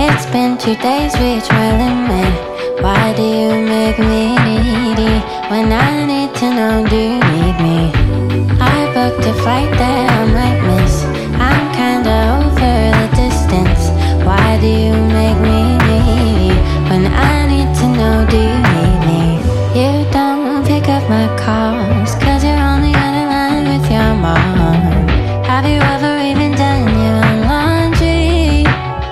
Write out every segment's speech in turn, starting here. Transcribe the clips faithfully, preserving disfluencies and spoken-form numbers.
It's been two days, reach my limit. Why do you make me needy when I need to know, do you need me? I booked a flight that I might miss. I'm kinda over the distance. Why do you make me needy when I need to know, do you need me? You don't pick up my calls, cause you're only on the line with your mom. Have you ever even done your own laundry?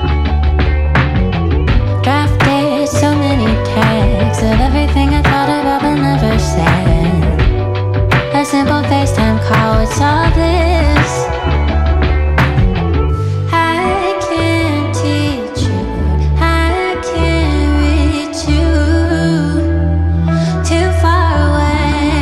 Drafted so many texts of everything I thought about but never said. A simple FaceTime call would solve this. I can't teach you, I can't reach you, too far away.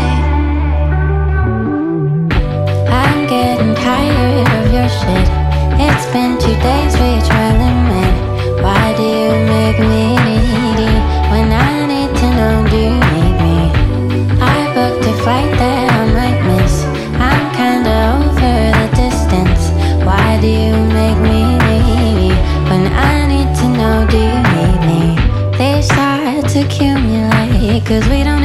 I'm getting tired of your shit. It's been two days, reach my limit. Why do you make me needy when I need to know, do you need me? I booked a flight that I might miss. I'm kinda over the distance. Why do you make me needy when I need to know, do you need me? These thoughts accumulate, cause we don't